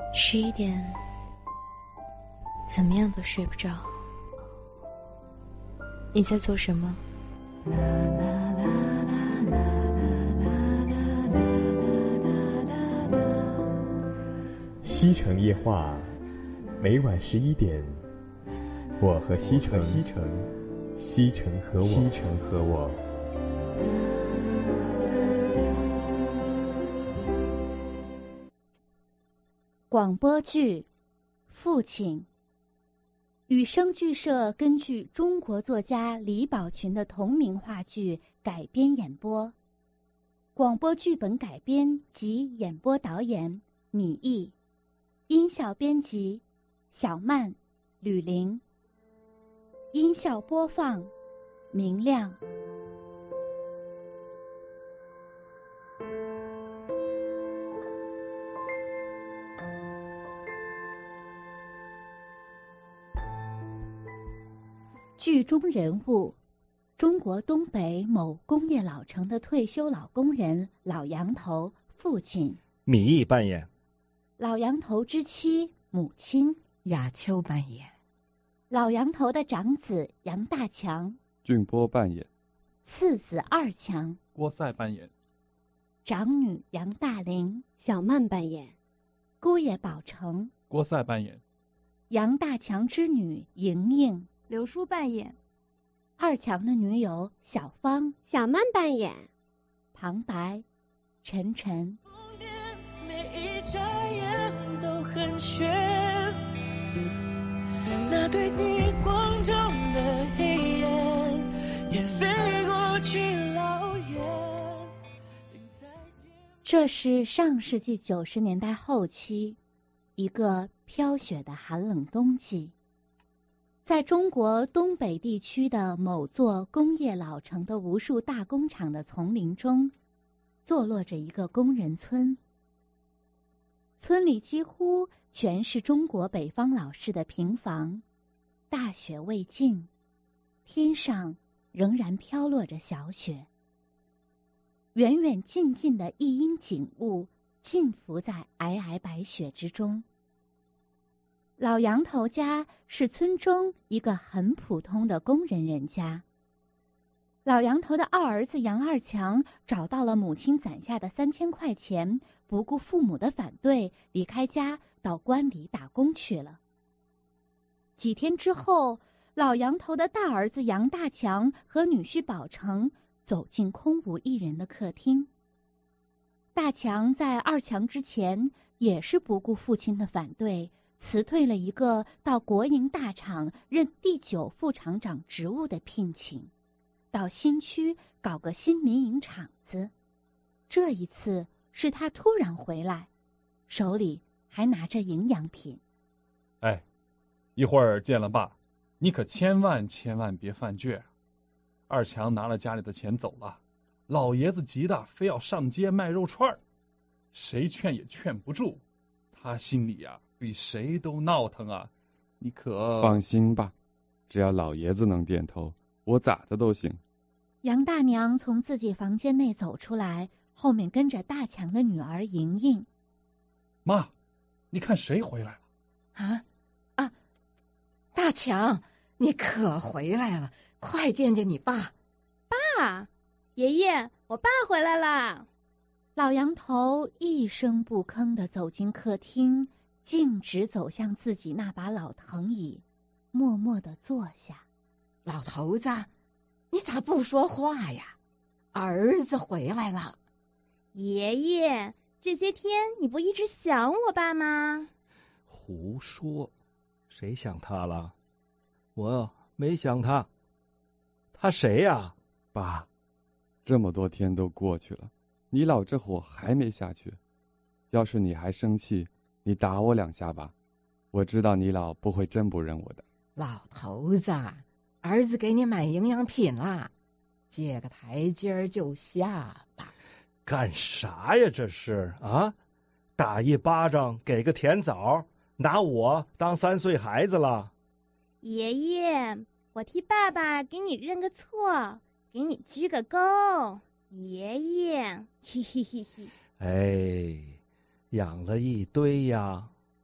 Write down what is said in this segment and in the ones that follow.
11点，怎么样都睡不着。你在做什么？ 西城夜话，每晚11点，我和西城，西城和我。 广播剧《父亲》，羽生剧社根据中国作家李宝群的同名话剧改编演播。广播剧本改编及演播导演米易，音效编辑小曼、吕玲，音效播放明亮。剧中人物：中国东北某工业老城的退休老工人老杨头父亲， 米易扮演； 老杨头之妻母亲， 雅秋扮演； 老杨头的长子杨大强， 俊波扮演； 次子二强， 郭赛扮演； 长女杨大玲， 小曼扮演； 姑爷宝成， 郭赛扮演； 杨大强之女莹莹， 刘叔扮演； 二强的女友小芳， 小曼扮演； 旁白陈晨。 每一眨眼都很炫，那对你光中的黑眼也飞过去老远。 这是上世纪90年代后期，一个飘雪的寒冷冬季，在中国东北地区的某座工业老城的无数大工厂的丛林中，坐落着一个工人村。村里几乎全是中国北方老式的平房，大雪未尽，天上仍然飘落着小雪。远远近近的一应景物浸伏在皑皑白雪之中。老杨头家是村中一个很普通的工人人家。老杨头的二儿子杨二强找到了母亲攒下的3000块钱，不顾父母的反对，离开家到关里打工去了。几天之后，老杨头的大儿子杨大强和女婿宝成走进空无一人的客厅。大强在二强之前也是不顾父亲的反对，辞退了一个到国营大厂任第9副厂长职务的聘请，到新区搞个新民营厂子。这一次是他突然回来，手里还拿着营养品。 哎，一会儿见了爸，你可千万别犯倔。二强拿了家里的钱走了，老爷子急的非要上街卖肉串，谁劝也劝不住，他心里比谁都闹腾啊。你可放心吧，只要老爷子能点头，我咋的都行。 杨大娘从自己房间内走出来，后面跟着大强的女儿莹莹。 妈，你看谁回来了？ 大强，你可回来了，快见见你爸。 爸，爷爷，我爸回来啦。 老杨头一声不吭地走进客厅，径直走向自己那把老藤椅，默默地坐下。 老头子，你咋不说话呀？儿子回来了。 爷爷，这些天你不一直想我爸吗？ 胡说，谁想他了？我没想他。他谁呀？ 爸，这么多天都过去了，你老这火还没下去。要是你还生气，你打我2下吧，我知道你老不会真不认我的。 老头子，儿子给你买营养品啦，借个台阶就下吧。 干啥呀这是啊？打一巴掌给个甜枣，拿我当3岁孩子了？ 爷爷，我替爸爸给你认个错，给你鞠个躬，爷爷，嘿嘿嘿嘿。 哎，养了一堆呀，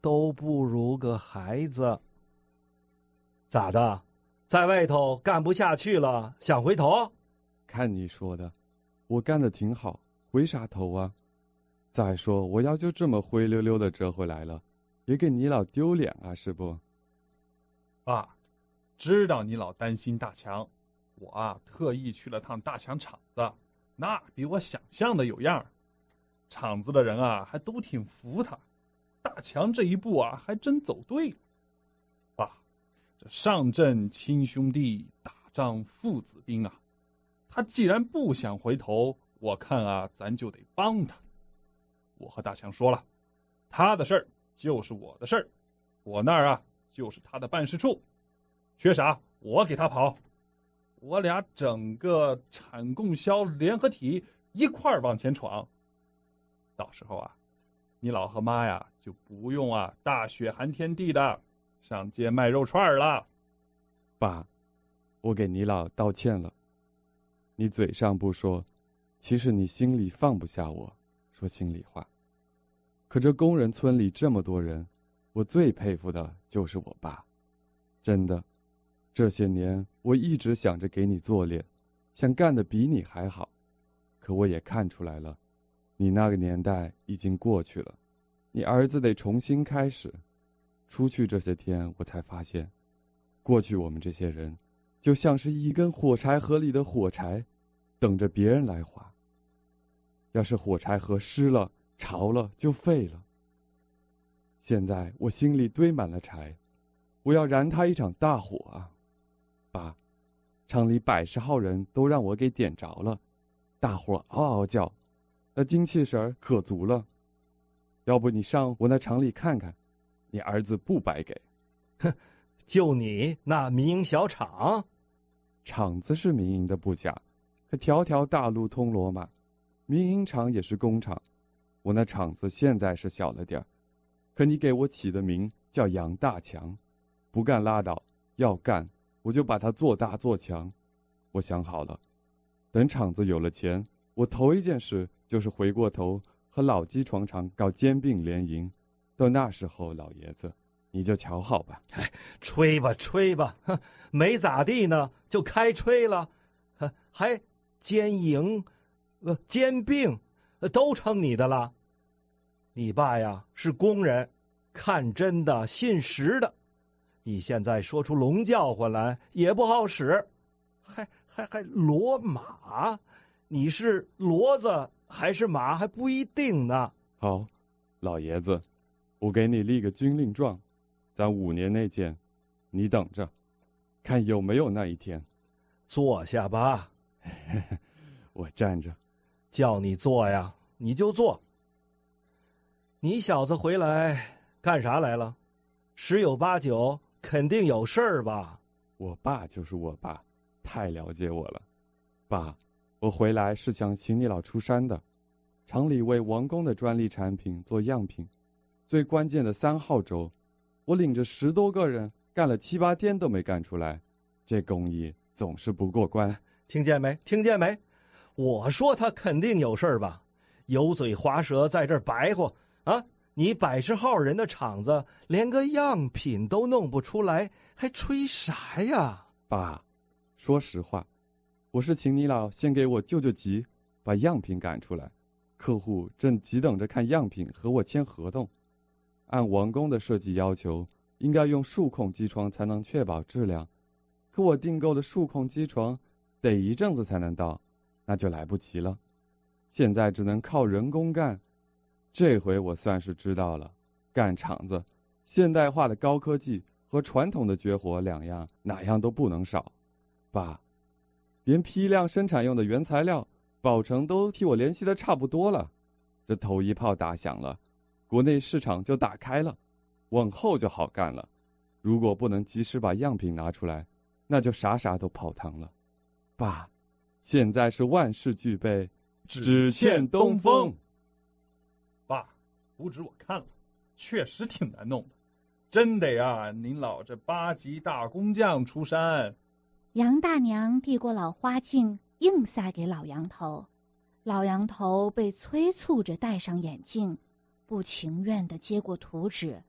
都不如个孩子。咋的？在外头干不下去了，想回头？ 看你说的，我干得挺好，回啥头啊？再说我要就这么灰溜溜的折回来了，也给你老丢脸啊，是不？ 爸，知道你老担心大强，我特意去了趟大强厂子，那比我想象的有样。厂子的人还都挺服他，大强这一步还真走对了。爸，这上阵亲兄弟，打仗父子兵他既然不想回头，我看咱就得帮他。我和大强说了，他的事儿就是我的事儿，我那儿就是他的办事处，缺啥我给他跑，我俩整个产供销联合体一块儿往前闯。到时候你老和妈就不用大雪寒天地的上街卖肉串了。 爸，我给你老道歉了。你嘴上不说，其实你心里放不下我，说心里话。可这工人村里这么多人，我最佩服的就是我爸。真的，这些年我一直想着给你做脸，想干得比你还好。可我也看出来了，你那个年代已经过去了，你儿子得重新开始。出去这些天，我才发现，过去我们这些人就像是一根火柴盒里的火柴，等着别人来划。要是火柴盒湿了、潮了，就废了。现在我心里堆满了柴，我要燃它一场大火爸，厂里100号人都让我给点着了，大伙嗷嗷叫，那精气神可足了。要不你上我那厂里看看，你儿子不白给。 哼，就你那民营小厂？ 厂子是民营的不假，可条条大路通罗马，民营厂也是工厂。我那厂子现在是小了点儿，可你给我起的名叫杨大强，不干拉倒，要干我就把它做大做强。我想好了，等厂子有了钱，我头一件事就是回过头和老机床厂搞兼并联营。到那时候，老爷子你就瞧好吧。 吹吧吹吧，没咋地呢就开吹了，还兼营兼并都成你的了。你爸呀是工人，看真的信实的，你现在说出龙叫唤来也不好使，还骡马，你是骡子还是马还不一定呢。 好，老爷子，我给你立个军令状，咱5年内见，你等着，看有没有那一天。 坐下吧。 我站着。 叫你坐呀你就坐。你小子回来干啥来了？10有8九肯定有事儿吧？ 我爸就是我爸，太了解我了。爸，我回来是想请你老出山的。厂里为王宫的专利产品做样品，最关键的3号轴，我领着10多个人干了7、8天都没干出来，这工艺总是不过关。 听见没？听见没？我说他肯定有事儿吧？油嘴滑舌在这儿白活你100号人的厂子连个样品都弄不出来，还吹啥呀？ 爸，说实话，我是请你老先给我救救急，把样品赶出来。客户正急等着看样品和我签合同。按王宫的设计要求，应该用数控机床才能确保质量，可我订购的数控机床得一阵子才能到，那就来不及了。现在只能靠人工干。这回我算是知道了，干厂子，现代化的高科技和传统的绝活2样，哪样都不能少。爸，连批量生产用的原材料，宝成都替我联系的差不多了。这头一炮打响了，国内市场就打开了，往后就好干了。如果不能及时把样品拿出来，那就啥都泡汤了。爸，现在是万事俱备，只欠东风。 爸，图纸我看了，确实挺难弄的，真得您老这8级大工匠出山。 杨大娘递过老花镜，硬塞给老杨头。老杨头被催促着戴上眼镜，不情愿地接过图纸，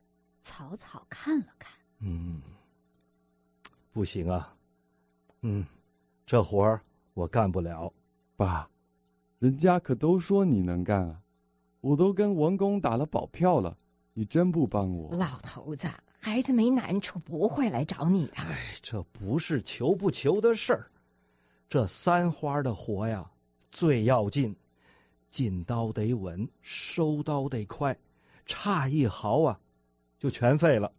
草草看了看。 不行啊，这活儿我干不了。 爸，人家可都说你能干啊，我都跟文公打了保票了，你真不帮我？ 老头子，孩子没难处不会来找你的。 这不是求不求的事儿，这三花的活呀最要紧，进刀得稳，收刀得快，差一毫啊就全废了。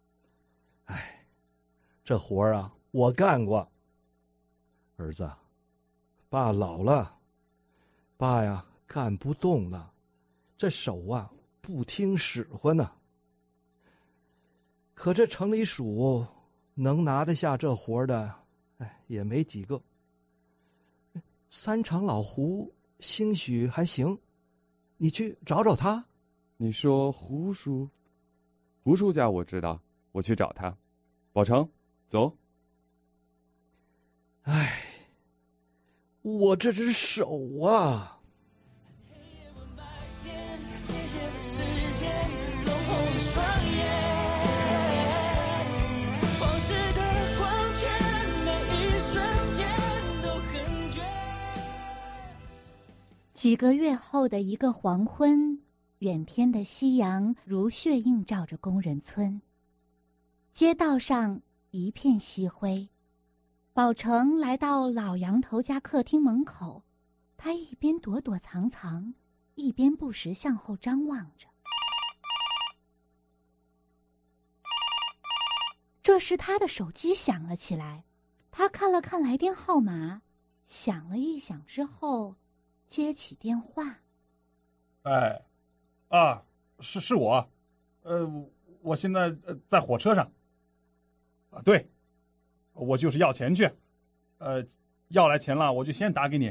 这活啊我干过。儿子，爸老了，爸呀干不动了，这手啊不听使唤呢。可这城里属能拿得下这活的也没几个。三长老胡兴许还行，你去找找他。 你说胡叔？胡叔家我知道，我去找他。宝成，走。 我这只手啊。 几个月后的一个黄昏，远天的夕阳如血映照着工人村，街道上一片夕灰。宝成来到老杨头家客厅门口，他一边躲躲藏藏，一边不时向后张望着。这时他的手机响了起来，他看了看来电号码，想了一想之后接起电话。 是我，我现在在火车上。对，我就是要钱去，要来钱了我就先打给你。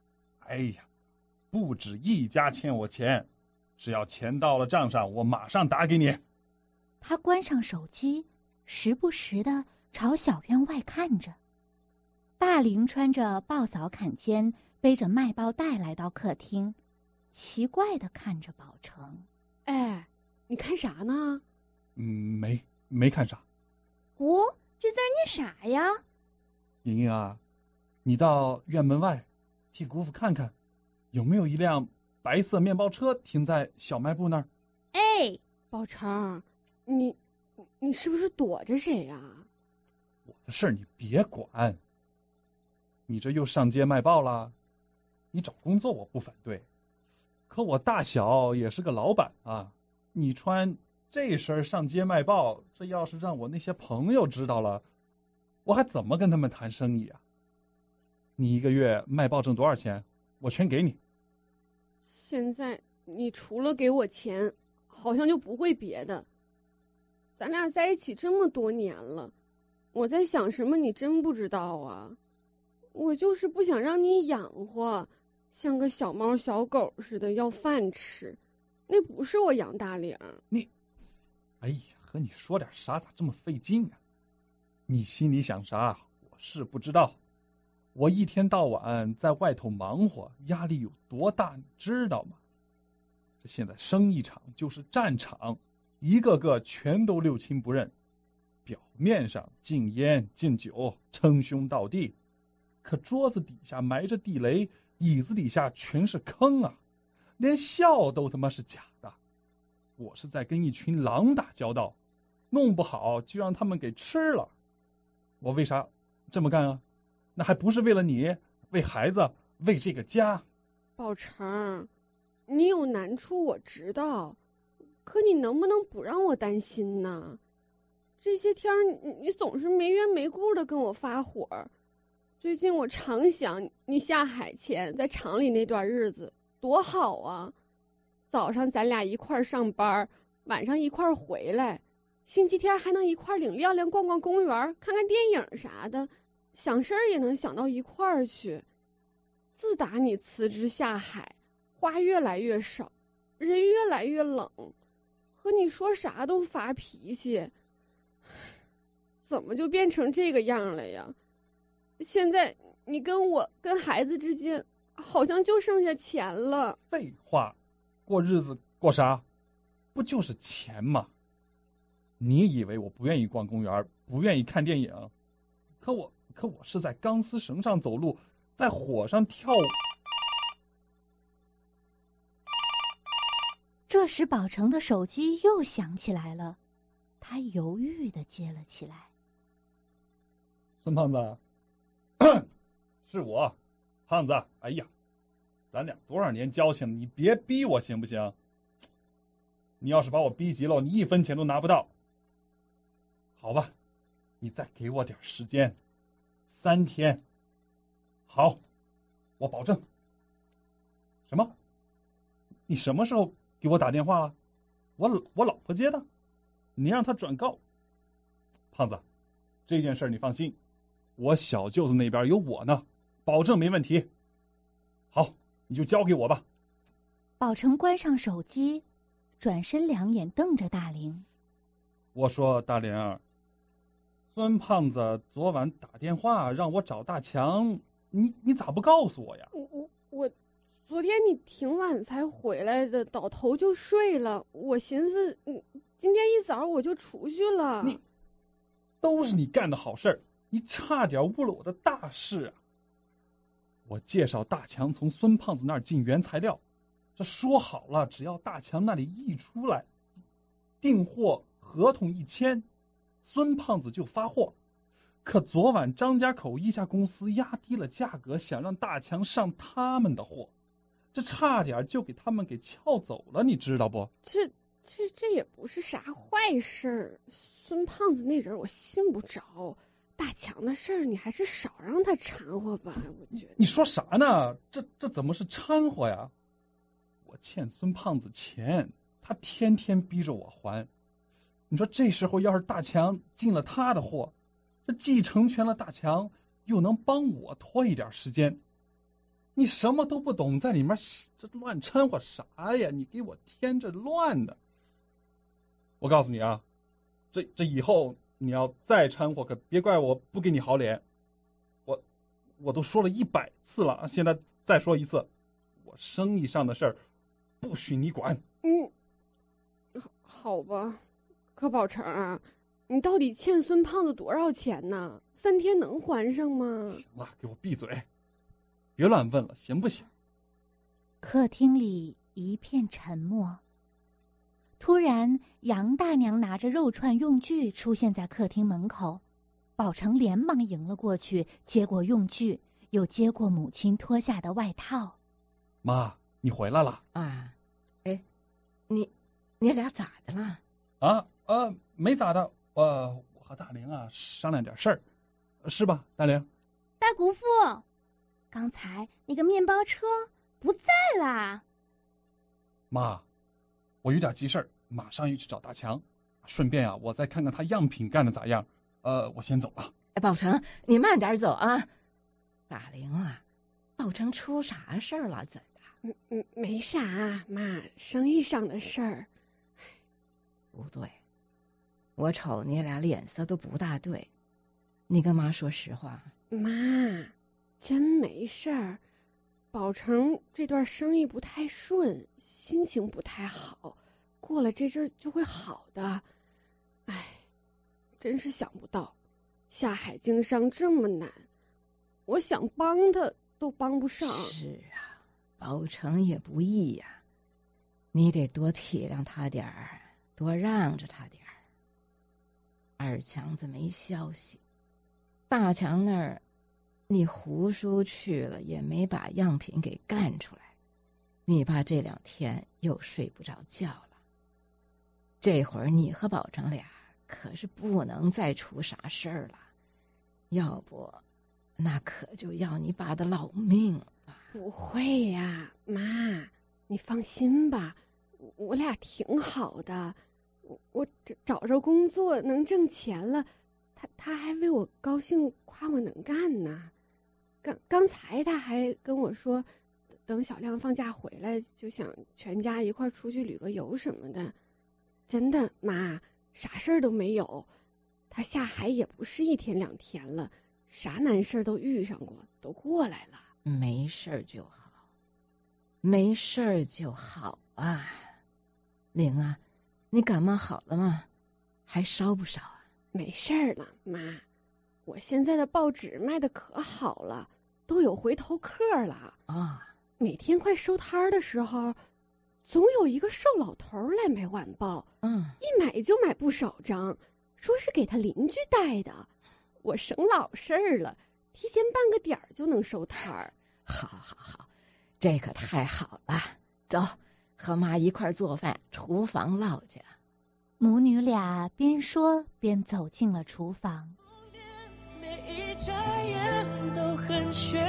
不止一家欠我钱，只要钱到了账上，我马上打给你。 他关上手机，时不时的朝小院外看着。大玲穿着豹嫂坎肩，背着卖报袋来到客厅，奇怪的看着宝成。 你看啥呢？ 没看啥。 这字念啥呀？ 莹莹啊，你到院门外替姑父看看，有没有一辆白色面包车停在小卖部那儿。 宝成，你是不是躲着谁呀？ 我的事儿你别管。你这又上街卖报了，你找工作我不反对，可我大小也是个老板啊，你穿这身上街卖报，这要是让我那些朋友知道了，我还怎么跟他们谈生意啊？你一个月卖报挣多少钱，我全给你。 现在你除了给我钱，好像就不会别的。咱俩在一起这么多年了，我在想什么你真不知道啊。我就是不想让你养活，像个小猫小狗似的要饭吃，那不是我杨大玲。 和你说点啥咋这么费劲啊？你心里想啥我是不知道，我一天到晚在外头忙活，压力有多大你知道吗？这现在生意场就是战场，一个个全都六亲不认，表面上禁烟禁酒称兄道弟，可桌子底下埋着地雷，椅子底下全是坑啊，连笑都他妈是假的。我是在跟一群狼打交道，弄不好就让他们给吃了。我为啥这么干啊？那还不是为了你，为孩子，为这个家。 宝成，你有难处我知道，可你能不能不让我担心呢？这些天你总是没缘没故的跟我发火。最近我常想你下海前在厂里那段日子多好啊，早上咱俩一块上班，晚上一块回来，星期天还能一块领亮亮逛逛公园，看看电影啥的，想事儿也能想到一块去。自打你辞职下海，话越来越少，人越来越冷，和你说啥都发脾气，怎么就变成这个样了呀？现在你跟我跟孩子之间好像就剩下钱了。 废话，过日子过啥？不就是钱吗？ 你以为我不愿意逛公园，不愿意看电影？可我是在钢丝绳上走路，在火上跳舞。 这时宝成的手机又响起来了，他犹豫地接了起来。 孙胖子，是我，胖子。哎呀，咱俩多少年交情，你别逼我行不行？你要是把我逼急了，你1分钱都拿不到。好吧，你再给我点时间，3天。好，我保证。什么？你什么时候给我打电话了？我老婆接的，你让她转告。胖子，这件事你放心，我小舅子那边有我呢，保证没问题。好，你就交给我吧。 宝成关上手机，转身两眼瞪着大玲。 我说大玲，孙胖子昨晚打电话让我找大强，你咋不告诉我呀？ 我昨天你挺晚才回来的，倒头就睡了。我寻思，今天一早我就出去了。 都是你干的好事，你差点误了我的大事啊！我介绍大强从孙胖子那儿进原材料，这说好了，只要大强那里一出来，订货合同一签，孙胖子就发货。可昨晚张家口一家公司压低了价格，想让大强上他们的货，这差点就给他们给撬走了，你知道不？ 这也不是啥坏事。孙胖子那人我信不着，大强的事儿你还是少让他掺和吧，我觉得。 你说啥呢？这怎么是掺和呀？我欠孙胖子钱，他天天逼着我还。你说这时候要是大强进了他的货，这既成全了大强，又能帮我拖一点时间。你什么都不懂，在里面这乱掺和啥呀？你给我添这乱的。我告诉你啊，这以后你要再掺和，可别怪我不给你好脸。我都说了100次了，现在再说一次，我生意上的事儿不许你管。 好吧。可宝成啊，你到底欠孙胖子多少钱呢？3天能还上吗？ 行了，给我闭嘴，别乱问了，行不行？ 客厅里一片沉默。突然，杨大娘拿着肉串用具出现在客厅门口，宝成连忙迎了过去，接过用具，又接过母亲脱下的外套。 妈，你回来了啊？哎，你俩咋的了？ 没咋的，我和大玲啊商量点事儿，是吧，大玲？ 大姑父，刚才那个面包车不在啦。 妈，我有点急事儿，马上要去找大强，顺便啊，我再看看他样品干的咋样。我先走了。 宝成，你慢点走啊。大玲啊，宝成出啥事儿了？怎的？ 没啥，妈，生意上的事儿。 不对，我瞅你俩脸色都不大对，你跟妈说实话。 妈，真没事儿。宝成这段生意不太顺，心情不太好，过了这阵儿就会好的。哎，真是想不到下海经商这么难，我想帮他都帮不上。 是啊，宝成也不易呀，你得多体谅他点儿，多让着他点儿。二强子没消息，大强那儿你胡叔去了，也没把样品给干出来，你爸这2天又睡不着觉了。这会儿你和宝成俩可是不能再出啥事儿了，要不那可就要你爸的老命了。 不会呀，妈，你放心吧，我俩挺好的，我找着工作能挣钱了，他还为我高兴，夸我能干呢。刚才他还跟我说，等小亮放假回来，就想全家一块出去旅个游什么的。真的，妈，啥事儿都没有。他下海也不是1天2天了，啥难事都遇上过，都过来了。 没事就好，没事就好啊。玲啊，你感冒好了吗？ 还烧不烧啊？ 没事儿了，妈，我现在的报纸卖的可好了，都有回头客了啊。 每天快收摊的时候，总有一个瘦老头来买晚报，一买就买不少张，说是给他邻居带的。我省老事儿了，提前半个点就能收摊儿。 好，这可太好了。走，和妈一块做饭，厨房唠去。 母女俩边说边走进了厨房。 每一眨眼都很炫，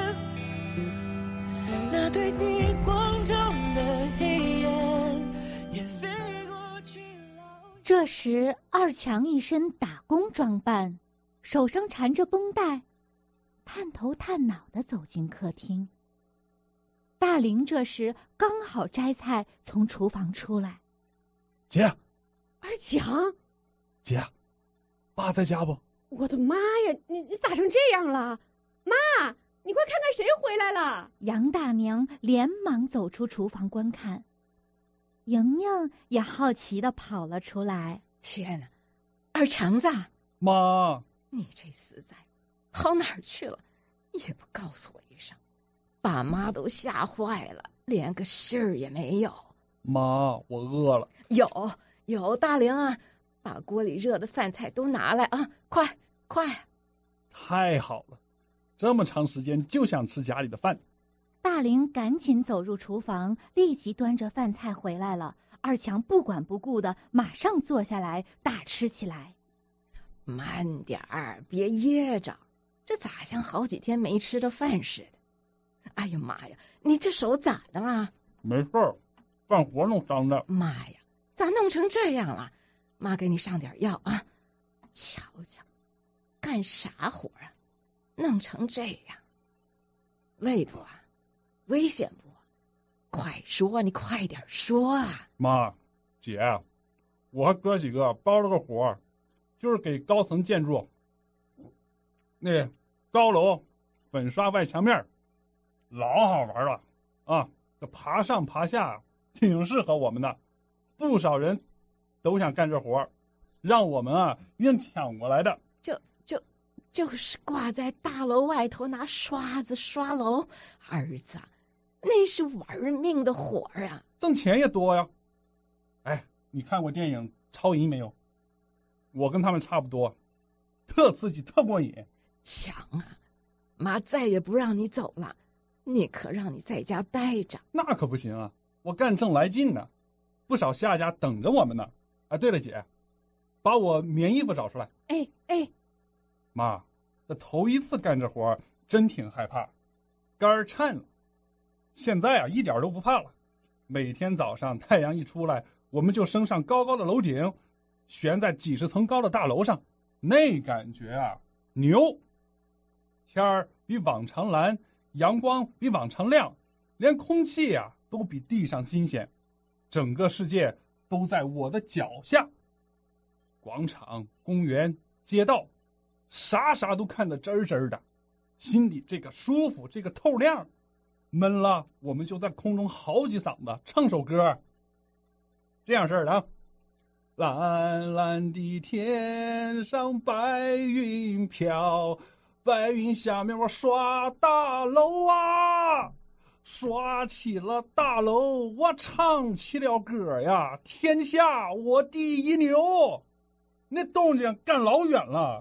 那对你光中的黑眼也飞过去。 这时二强一身打工装扮，手上缠着绷带，探头探脑地走进客厅。大玲这时刚好摘菜从厨房出来。 姐， 二强， 姐，爸在家不？ 我的妈呀，你咋成这样了？妈，你快看看谁回来了。 杨大娘连忙走出厨房观看，莹莹也好奇地跑了出来。 天哪，二强子， 妈， 你这死崽子跑哪儿去了？也不告诉我一声，爸妈都吓坏了，连个信儿也没有。 妈，我饿了。 有，大玲啊，把锅里热的饭菜都拿来啊，快！ 太好了，这么长时间就想吃家里的饭。 大玲赶紧走入厨房，立即端着饭菜回来了。二强不管不顾的马上坐下来大吃起来。 慢点儿，别噎着，这咋像好几天没吃着饭似的？哎呀妈呀，你这手咋的了？ 没事儿，干活弄伤的。 妈呀，咋弄成这样了？妈给你上点药啊。瞧瞧，干啥活啊？弄成这样，累不啊？危险不？快说，你快点说啊！ 妈，姐，我和哥几个包了个活，就是给高层建筑那高楼粉刷外墙面，老好玩了啊！这爬上爬下挺适合我们的，不少人都想干这活，让我们硬抢过来的。 就是挂在大楼外头拿刷子刷楼，儿子，那是玩命的活啊， 挣钱也多呀。哎，你看过电影《超银》没有？我跟他们差不多，特刺激，特过瘾。 强啊！妈再也不让你走了，你可让你在家待着。 那可不行啊，我干正来劲呢，不少下家等着我们呢。哎，对了，姐，把我棉衣服找出来。 哎， 妈，这头一次干这活真挺害怕，肝颤了。现在一点都不怕了。每天早上太阳一出来，我们就升上高高的楼顶，悬在几十层高的大楼上，那感觉牛。天儿比往常蓝，阳光比往常亮，连空气都比地上新鲜，整个世界都在我的脚下。广场、公园、街道，啥都看得真真的，心里这个舒服，这个透亮。闷了，我们就在空中嚎几嗓子，唱首歌，这样式儿的。蓝蓝的天上白云飘，白云下面我刷大楼刷起了大楼，我唱起了歌呀，天下我第一牛。那动静干老远了。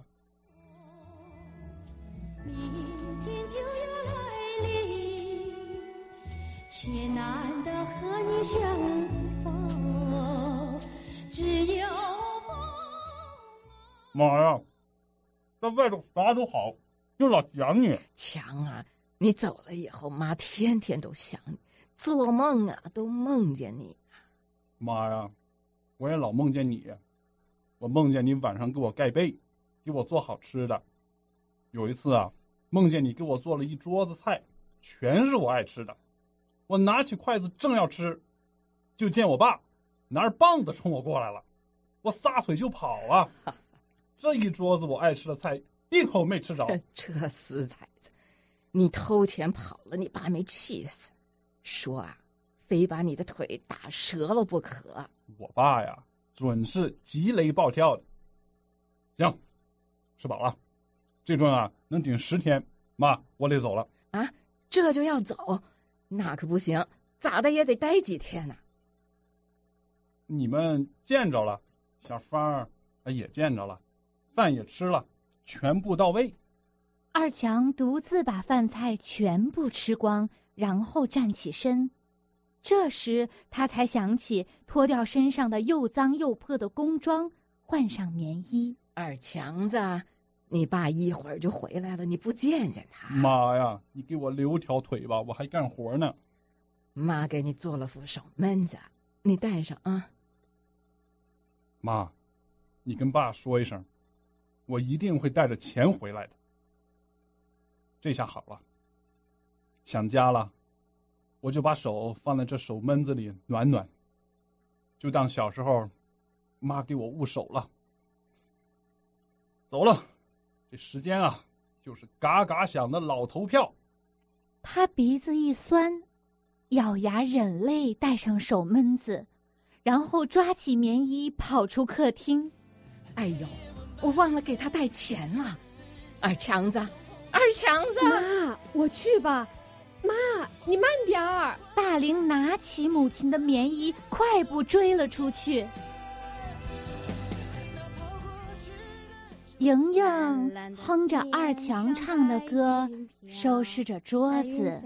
明天就要来临，却难得和你相逢，只有妈呀，在外头啥都好，就老想你。 强啊，你走了以后，妈天天都想你，做梦都梦见你。 妈呀，我也老梦见你，我梦见你晚上给我盖被，给我做好吃的。有一次梦见你给我做了一桌子菜，全是我爱吃的。我拿起筷子正要吃，就见我爸拿着棒子冲我过来了，我撒腿就跑这一桌子我爱吃的菜一口没吃着。 这死崽子，你偷钱跑了，你爸没气死，说非把你的腿打折了不可。 我爸准是积雷暴跳的。行，吃饱了，这顿啊能顶10天。妈，我得走了。 啊，这就要走？那可不行，咋的也得待几天呢。 你们见着了，小芳也见着了，饭也吃了，全部到位。 二强独自把饭菜全部吃光，然后站起身。这时他才想起脱掉身上的又脏又破的工装，换上棉衣。 二强子，你爸一会儿就回来了，你不见见他？ 妈呀，你给我留条腿吧，我还干活呢。 妈给你做了副手闷子，你带上啊。 妈，你跟爸说一声，我一定会带着钱回来的。这下好了，想家了，我就把手放在这手闷子里暖暖，就当小时候妈给我捂手了。走了，这时间啊，就是嘎嘎响的老头票。 他鼻子一酸，咬牙忍泪戴上手闷子，然后抓起棉衣跑出客厅。 哎呦，我忘了给他带钱了。二强子，二强子， 妈，我去吧。妈，你慢点儿。 大玲拿起母亲的棉衣，快步追了出去。莹莹哼着二强唱的歌，收拾着桌子。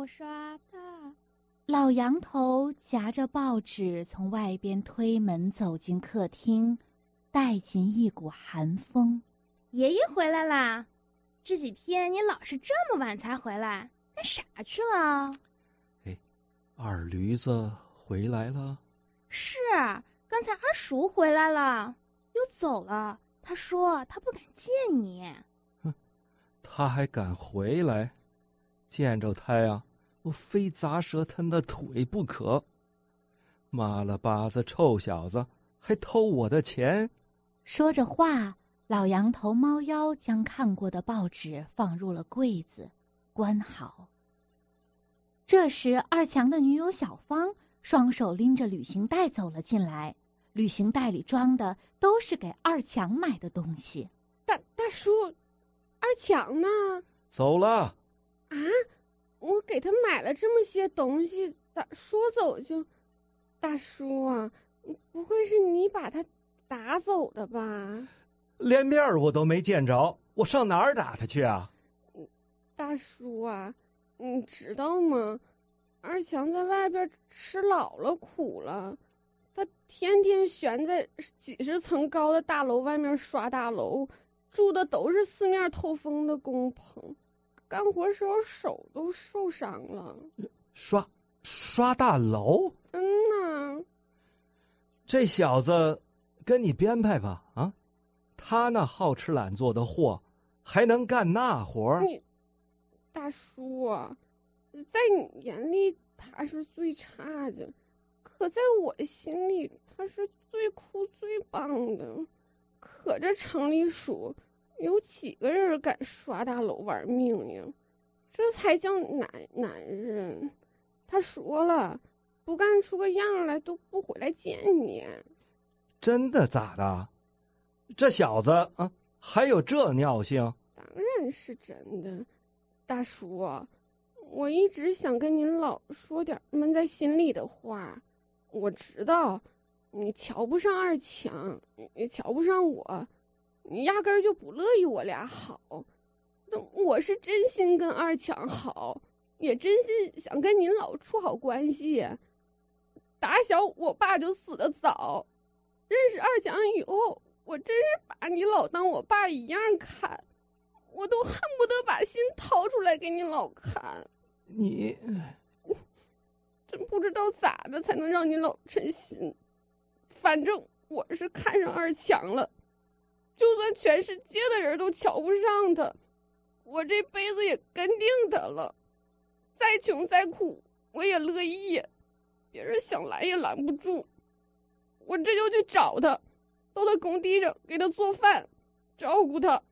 老杨头夹着报纸从外边推门走进客厅，带进一股寒风。 爷爷回来啦！这几天你老是这么晚才回来，干啥去了？ 哎，二驴子回来了？ 是，刚才二叔回来了，又走了。他说他不敢见你。 哼，他还敢回来？见着他呀，我非砸折他的腿不可！妈了巴子臭小子，还偷我的钱！ 说着话，老杨头猫腰将看过的报纸放入了柜子，关好。这时，二强的女友小芳双手拎着旅行袋走了进来。旅行袋里装的都是给二强买的东西。 大叔，二强呢？ 走了。 啊？我给他买了这么些东西，咋说走就？大叔啊，不会是你把他打走的吧？ 连面我都没见着，我上哪儿打他去啊？ 大叔啊，你知道吗？二强在外边吃老了苦了。他天天悬在几10层高的大楼外面刷大楼，住的都是四面透风的工棚，干活时候手都受伤了。 刷大楼？ 呐， 这小子跟你编排吧啊！他那好吃懒做的货，还能干那活？ 大叔啊，在你眼里他是最差的。可在我心里，他是最酷最棒的。可这城里数有几个人敢刷大楼玩命呀？这才叫男人。他说了，不干出个样来都不回来见你。 真的咋的？这小子啊，还有这尿性？ 当然是真的，大叔啊，我一直想跟您老说点闷在心里的话。我知道你瞧不上二强，也瞧不上我，你压根儿就不乐意我俩好。那我是真心跟二强好，也真心想跟您老处好关系。打小我爸就死得早，认识二强以后，我真是把你老当我爸一样看，我都恨不得把心掏出来给你老看。 你真不知道咋的才能让你老称心，反正我是看上二强了，就算全世界的人都瞧不上他，我这辈子也跟定他了。再穷再苦我也乐意，别人想拦也拦不住。我这就去找他，到他工地上给他做饭，照顾他。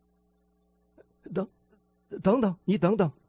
等等，你等等，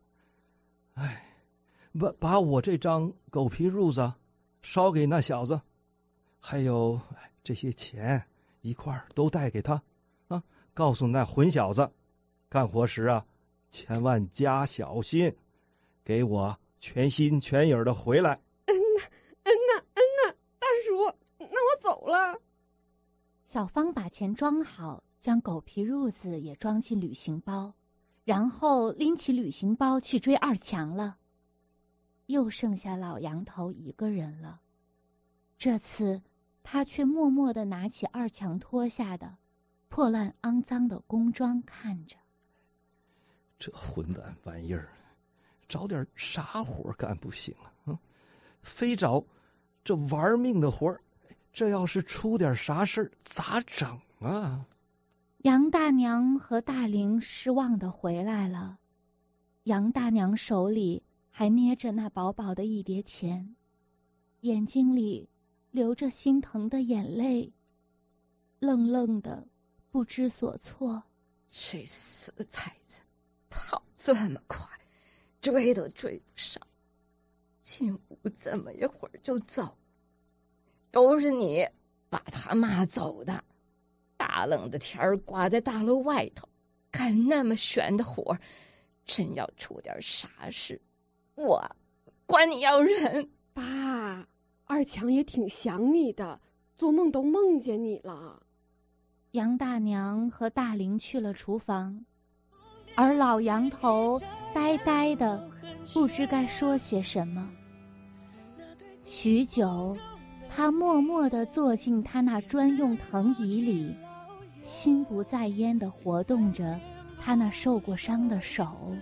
哎，把我这张狗皮褥子捎给那小子， 还有这些钱一块儿都带给他啊！告诉那混小子，干活时啊，千万加小心，给我全心全意的回来。 嗯呐，大叔，那我走了。 小芳把钱装好，将狗皮褥子也装进旅行包，然后拎起旅行包去追二强了。又剩下老杨头一个人了，这次他却默默地拿起二强脱下的破烂肮脏的工装看着。 这混蛋玩意儿，找点啥活干不行啊？非找这玩命的活，这要是出点啥事咋整啊？ 杨大娘和大玲失望地回来了，杨大娘手里还捏着那薄薄的一叠钱，眼睛里流着心疼的眼泪，愣愣的不知所措。 这死崽子跑这么快，追都追不上，进屋这么一会儿就走，都是你把他骂走的。大冷的天儿挂在大楼外头，干那么悬的活，真要出点啥事，我管你要人。 爸，二强也挺想你的，做梦都梦见你了。 杨大娘和大玲去了厨房，而老杨头呆呆的，不知该说些什么。许久，他默默地坐进他那专用藤椅里，心不在焉地活动着他那受过伤的手。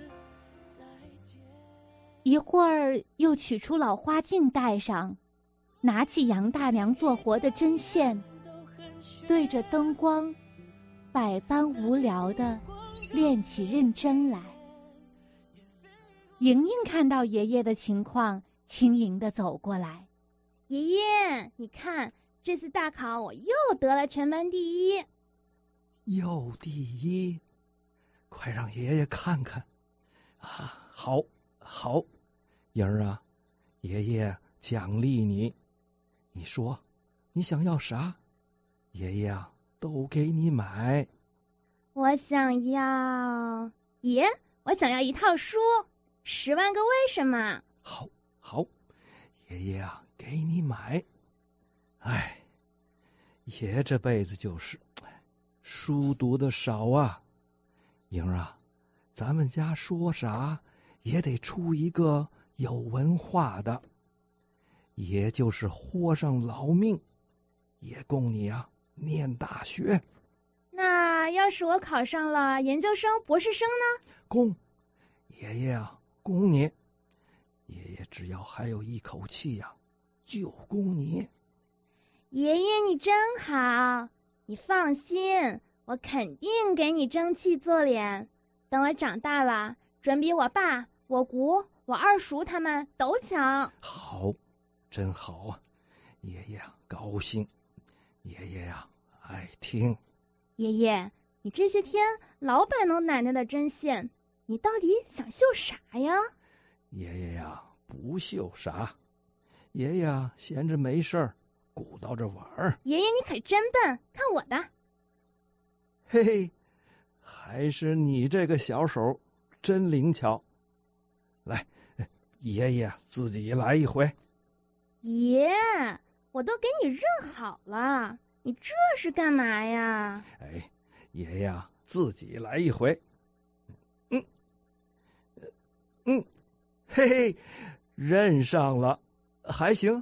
一会儿又取出老花镜戴上，拿起杨大娘做活的针线，对着灯光百般无聊地练起认真来。莹莹看到爷爷的情况，轻盈地走过来。 爷爷，你看，这次大考我又得了全班第一。 又第一，快让爷爷看看啊！好，莹儿啊，爷爷奖励你。你说你想要啥？爷爷啊，都给你买。 我想要一套书，10万个为什么。 好，爷爷啊，给你买。哎，爷这辈子就是书读的少啊。莹儿啊，咱们家说啥也得出一个有文化的，爷就是豁上老命也供你啊念大学。 那要是我考上了研究生、博士生呢？ 供爷爷啊，供你。爷爷只要还有一口气呀，就供你。 爷爷你真好，你放心，我肯定给你争气做脸。等我长大了，准比我爸、我姑、我二叔他们都强。 好，真好啊！爷爷高兴，爷爷呀爱听。 爷爷，你这些天老摆弄奶奶的针线，你到底想绣啥呀？ 爷爷呀不绣啥，爷爷闲着没事儿鼓捣着玩儿。 爷爷你可真笨，看我的。 嘿嘿，还是你这个小手真灵巧。来，爷爷自己来一回。 爷，我都给你认好了，你这是干嘛呀？ 哎，爷爷自己来一回。嘿嘿，认上了，还行。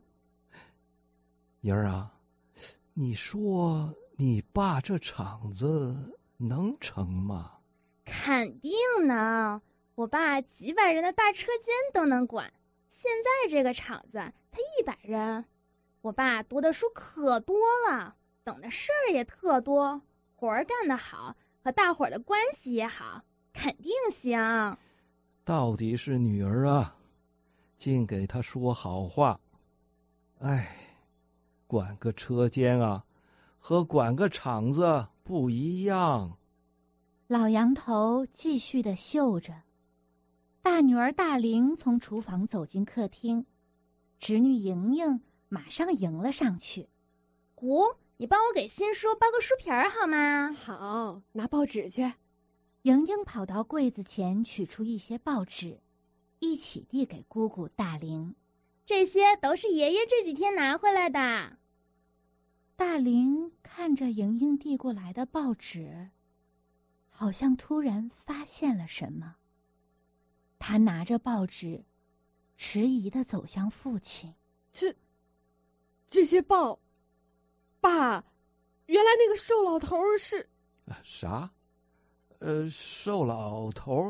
莹儿啊，你说你爸这厂子能成吗？ 肯定能，我爸几百人的大车间都能管。现在这个厂子才100人，我爸读的书可多了，懂的事儿也特多，活儿干得好，和大伙儿的关系也好，肯定行。 到底是女儿啊，净给她说好话。哎，管个车间啊，和管个厂子不一样。 老杨头继续的绣着。大女儿大玲从厨房走进客厅，侄女莹莹马上迎了上去。 姑，你帮我给新叔包个书皮儿好吗？ 好，拿报纸去。 莹莹跑到柜子前取出一些报纸，一起递给姑姑大玲。 这些都是爷爷这几天拿回来的。 大玲看着莹莹递过来的报纸，好像突然发现了什么。她拿着报纸，迟疑地走向父亲。 这些报，爸，原来那个瘦老头是…… 啥？瘦老头？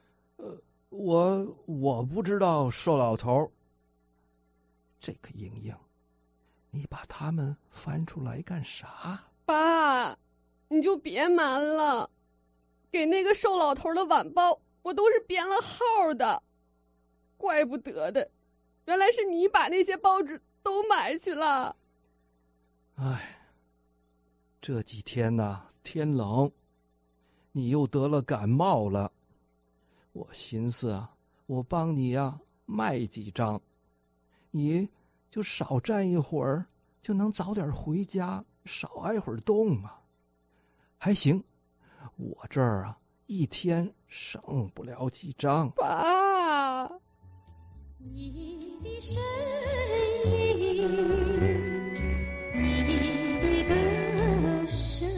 我不知道瘦老头。这个莹莹，你把他们翻出来干啥？ 爸，你就别瞒了。给那个瘦老头的晚报，我都是编了号的。怪不得的，原来是你把那些报纸都买去了。 哎，这几天呐，天冷，你又得了感冒了。我寻思啊，我帮你呀卖几张，你就少站一会儿，就能早点回家，少挨会儿冻啊。还行，我这儿啊一天剩不了几张。 爸， 你的身影，你的歌声，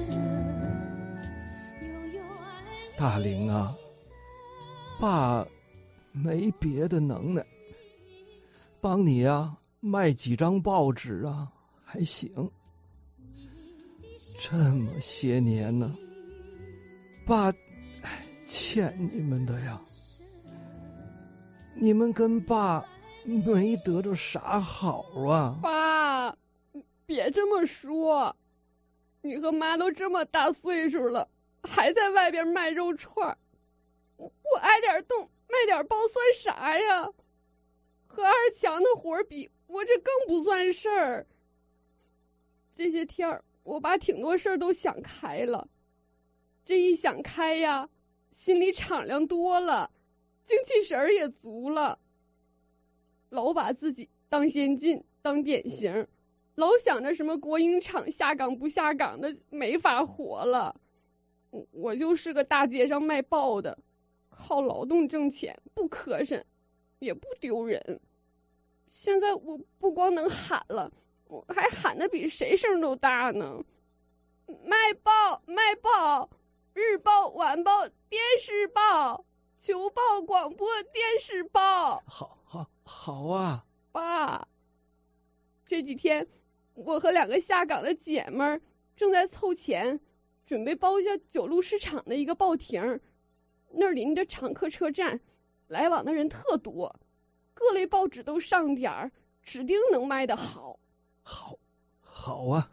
大玲啊，爸没别的能耐，帮你啊卖几张报纸啊还行。这么些年呢，爸欠你们的呀。你们跟爸没得着啥好啊。 爸，别这么说，你和妈都这么大岁数了，还在外边卖肉串，我挨点冻卖点包算啥呀？和二强的活比，我这更不算事儿。这些天儿，我把挺多事儿都想开了，这一想开呀，心里敞亮多了，精气神儿也足了。老把自己当先进当典型，老想着什么国营厂下岗不下岗的，没法活了。我就是个大街上卖报的，靠劳动挣钱，不磕碜也不丢人。现在我不光能喊了，我还喊得比谁声都大呢。卖报卖报，日报晚报电视报，求报广播电视报。 好啊。 爸，这几天我和2个下岗的姐们儿正在凑钱，准备包下9路市场的一个报亭，那儿临着常客车站，来往的人特多，各类报纸都上点儿，指定能卖得好。 好啊。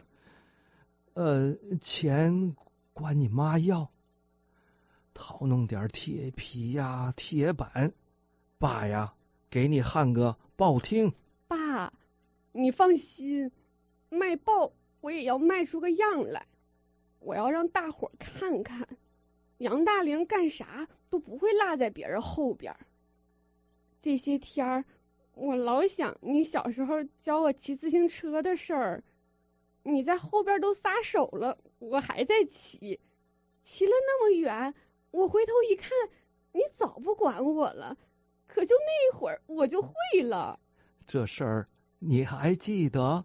钱管你妈要，讨弄点铁皮呀、铁板，爸呀给你焊个报厅。 爸，你放心，卖报我也要卖出个样来，我要让大伙儿看看，杨大玲干啥都不会落在别人后边。这些天儿，我老想你小时候教我骑自行车的事儿，你在后边都撒手了，我还在骑，骑了那么远，我回头一看，你早不管我了，可就那会儿我就会了。 这事儿你还记得？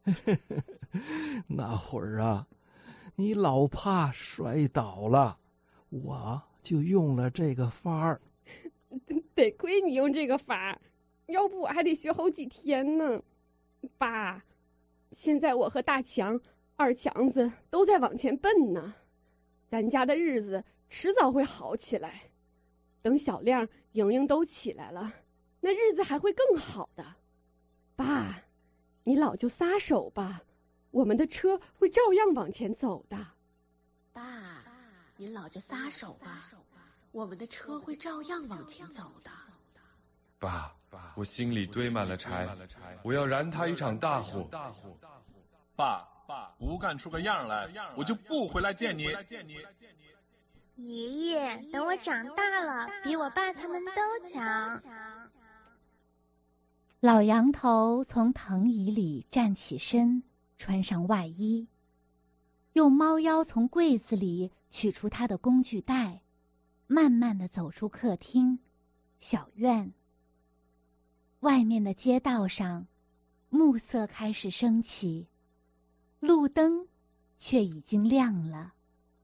那会儿啊，你老怕摔倒了，我就用了这个法儿。 得亏你用这个法儿，要不我还得学好几天呢。爸，现在我和大强、二强子都在往前奔呢，咱家的日子迟早会好起来。等小亮、莹莹都起来了，那日子还会更好的。爸，你老就撒手吧，我们的车会照样往前走的。 爸，你老就撒手吧，我们的车会照样往前走的。 爸，我心里堆满了柴，我要燃他一场大火。 爸，不干出个样来，我就不回来见你。 爷爷，等我长大了，比我爸他们都强。 老杨头从藤椅里站起身，穿上外衣，用猫腰从柜子里取出他的工具袋，慢慢地走出客厅、小院。外面的街道上，暮色开始升起，路灯却已经亮了。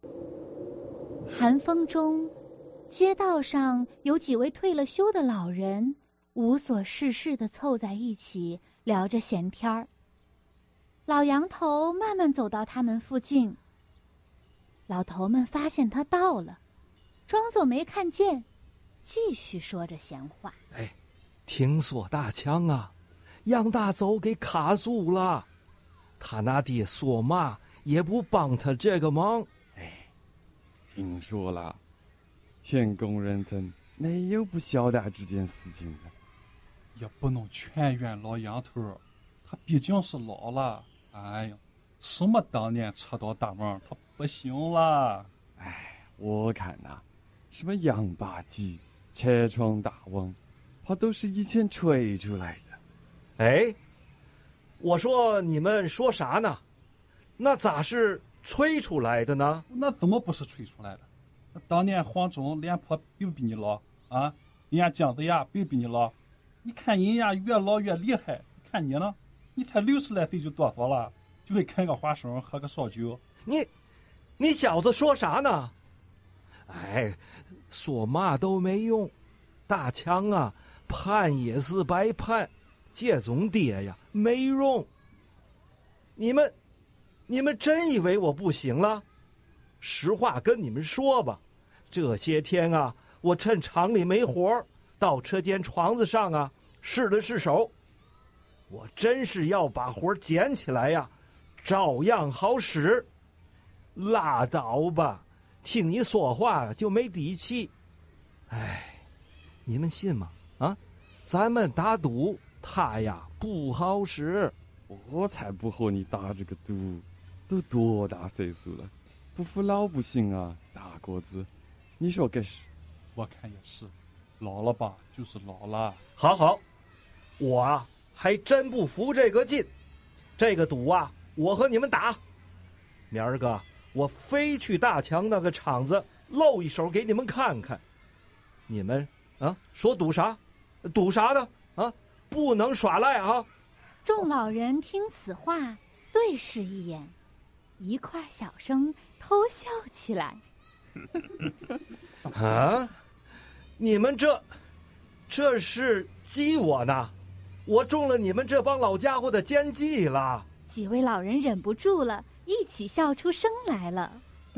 寒风中，街道上有几位退了休的老人无所事事地凑在一起聊着闲天儿。老杨头慢慢走到他们附近，老头们发现他到了，装作没看见，继续说着闲话。 哎，听说大强啊，杨大走给卡住了，他那爹说嘛也不帮他这个忙。 听说了，前工人村没有不晓得这件事情的。 也不能全怨老杨头，他毕竟是老了。哎呀，什么当年车到大王，他不行了。 我看呐，什么杨八吉、车窗大王，他都是以前吹出来的。 哎，我说你们说啥呢？那咋是吹出来的呢？ 那怎么不是吹出来的？当年黄忠脸婆比不比你老啊？人家姜子牙比不比你老？你看人家越老越厉害，看你呢，你才60来岁就哆嗦了，就会啃个花生喝个烧酒。 你小子说啥呢？哎，说嘛都没用，大强啊，盼也是白盼，这种爹呀没用。你们真以为我不行了？实话跟你们说吧，这些天啊，我趁厂里没活，到车间床子上啊试了试手，我真是要把活捡起来呀，照样好使。拉倒吧，听你说话就没底气。哎，你们信吗？啊，咱们打赌他呀不好使。 我才不和你打这个赌，都多大岁数了，不服老不行啊，大个子，你说该是？ 我看也是，老了吧就是老了。 好，我啊还真不服这个劲，这个赌啊我和你们打，明儿个我非去大强那个厂子露一手给你们看看。你们啊说赌啥？赌啥的啊？不能耍赖啊！ 众老人听此话，对视一眼，一块小声偷笑起来。 啊！你们这是激我呢？我中了你们这帮老家伙的奸计了。 几位老人忍不住了，一起笑出声来了。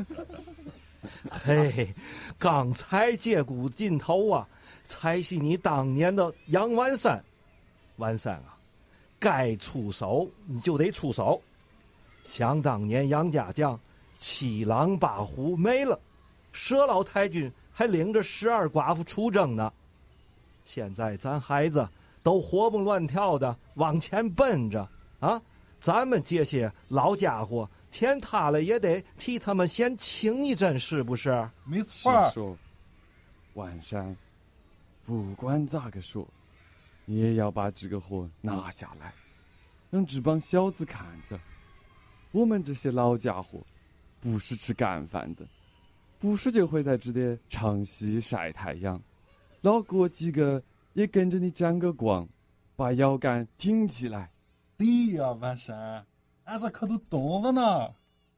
嘿，刚才这股劲头啊，才是你当年的杨完山。完山啊，该出手你就得出手。想当年杨家将7狼8虎没了，佘老太君还领着12寡妇出征呢。现在咱孩子都活蹦乱跳的往前奔着啊，咱们这些老家伙天塌了也得替他们先请一阵，是不是？ 没错。 是说，晚上不管咋个说，也要把这个货拿下来，让这帮小子看着，我们这些老家伙不是吃干饭的，不是就会在这里唱戏晒太阳，老哥几个也跟着你沾个光，把腰杆挺起来。 对呀，完山，俺这可都懂了呢。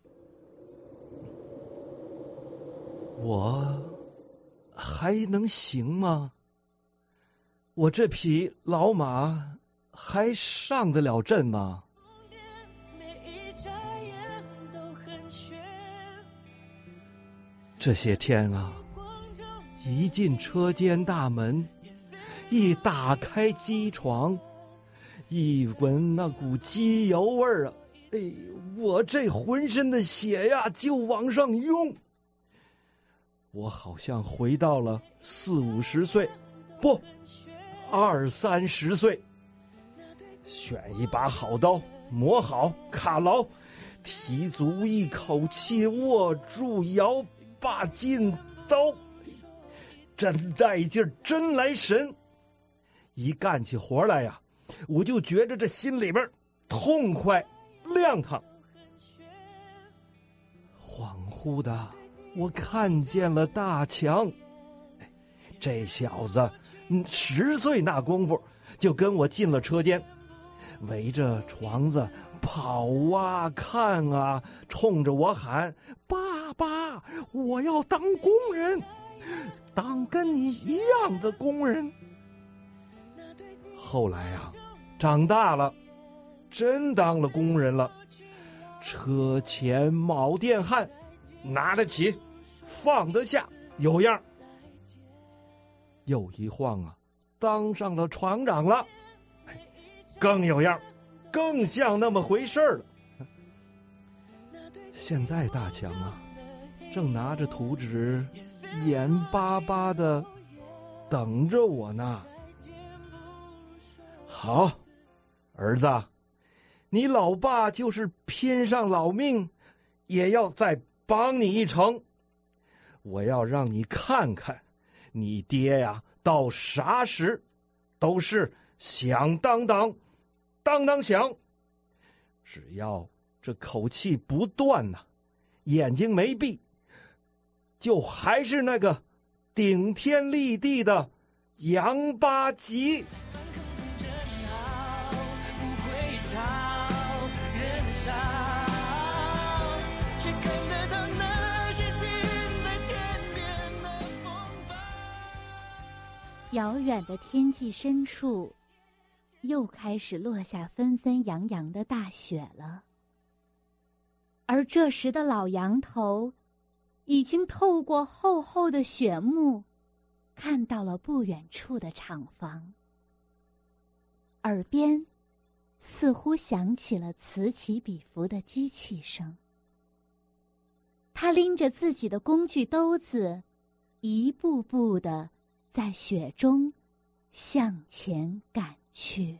我还能行吗？我这匹老马还上得了阵吗？这些天啊，一进车间大门，一打开机床，一闻那股机油味啊，哎，我这浑身的血呀就往上涌。我好像回到了40、50岁，不，20、30岁。选一把好刀，磨好，卡牢，提足一口气，握住摇把劲刀，真带劲，真来神。一干起活来呀， 我就觉着这心里边痛快亮堂。恍惚的我看见了大强，这小子10岁那功夫就跟我进了车间，围着床子跑啊看啊，冲着我喊：爸爸，我要当工人，当跟你一样的工人。后来啊，长大了，真当了工人了，车前铆电焊，拿得起，放得下，有样。又一晃啊，当上了厂长了，更有样，更像那么回事了。现在大强啊，正拿着图纸，眼巴巴的等着我呢。好，儿子，你老爸就是拼上老命，也要再帮你一程。我要让你看看，你爹呀，到啥时都是响当当，当当响。只要这口气不断呐，眼睛没闭，就还是那个顶天立地的杨八吉。 遥远的天际深处，又开始落下纷纷扬扬的大雪了。而这时的老杨头已经透过厚厚的雪幕，看到了不远处的厂房，耳边似乎响起了此起彼伏的机器声。他拎着自己的工具兜子，一步步的在雪中向前赶去。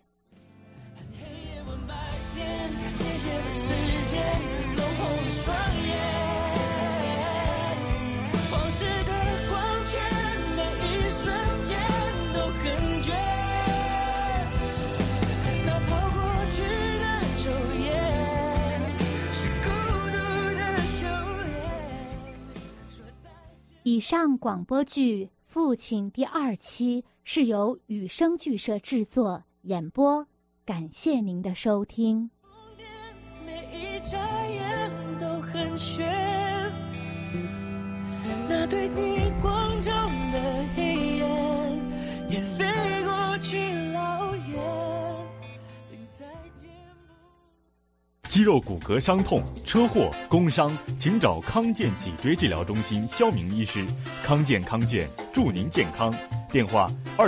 以上广播剧《父亲》第2期是由雨声剧社制作演播，感谢您的收听。 每一眨眼都很炫，那对你光照的黑眼也飞过去老远。 肌肉骨骼伤痛、车祸、工伤，请找康健脊椎治疗中心肖明医师。康健祝您健康。电话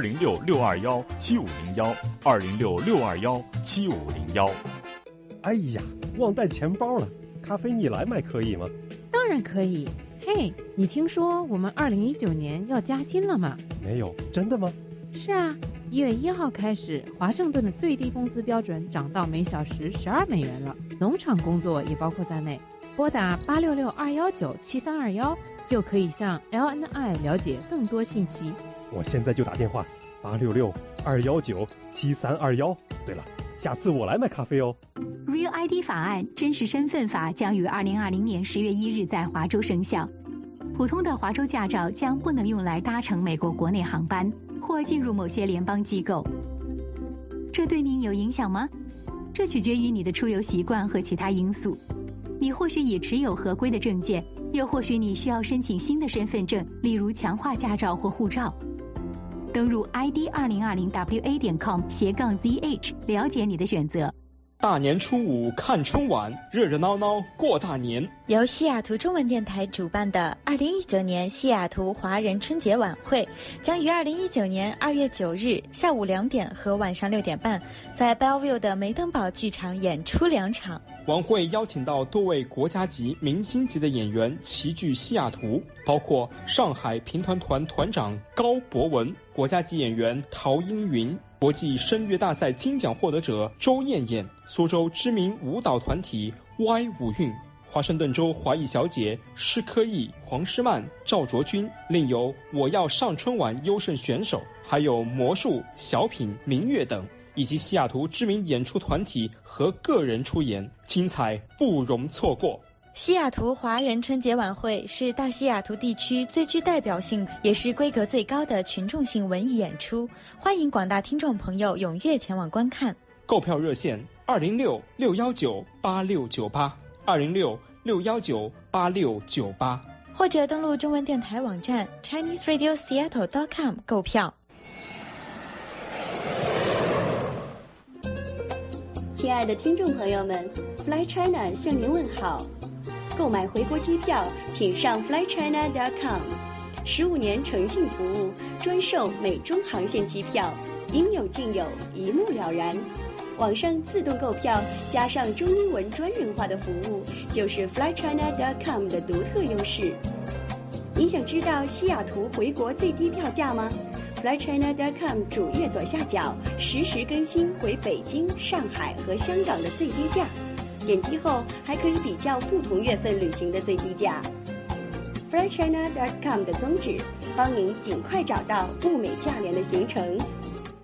206-621-7501，206-621-7501。 哎呀，忘带钱包了，咖啡你来买可以吗？ 当然可以。嘿，你听说我们2019年要加薪了吗？ 没有，真的吗？ 是啊，1月1号开始，华盛顿的最低工资标准涨到每小时12美元了，农场工作也包括在内。拨打866-219-7321就可以向 LNI 了解更多信息。 我现在就打电话866-219-7321。对了，下次我来买咖啡哦。 Real ID 法案真实身份法将于2020年10月1日在华州生效。普通的华州驾照将不能用来搭乘美国国内航班或进入某些联邦机构。这对您有影响吗？这取决于你的出游习惯和其他因素。你或许已持有合规的证件，又或许你需要申请新的身份证，例如强化驾照或护照。登入 id2020wa.com/zh 了解你的选择。 大年初5看春晚，热热闹闹过大年。 由西雅图中文电台主办的2019年西雅图华人春节晚会将于2019年2月9日下午2点和晚上6点半在 Bellevue 的梅登堡剧场演出2场。 晚会邀请到多位国家级、明星级的演员齐聚西雅图，包括上海评团团团长高博文、国家级演员陶英云、国际声乐大赛金奖获得者周艳艳、苏州知名舞蹈团体 Y 舞韵、华盛顿州华裔小姐施科义、黄诗曼、赵卓君，另有我要上春晚优胜选手，还有魔术、小品、民乐等。 以及西雅图知名演出团体和个人出演，精彩不容错过。 西雅图华人春节晚会是大西雅图地区最具代表性也是规格最高的群众性文艺演出，欢迎广大听众朋友踊跃前往观看。 购票热线206-619-8698，206-619-8698， 或者登录中文电台网站 ChineseRadioSeattle.com 购票。 亲爱的听众朋友们 ，Fly China 向您问好。购买回国机票，请上 FlyChina.com。15年诚信服务，专售美中航线机票，应有尽有，一目了然。网上自动购票，加上中英文专人化的服务，就是 FlyChina.com 的独特优势。您想知道西雅图回国最低票价吗？FlyChina.com 主页左下角实时更新回北京、上海和香港的最低价，点击后还可以比较不同月份旅行的最低价。FlyChina.com 的宗旨，帮您尽快找到物美价廉的行程。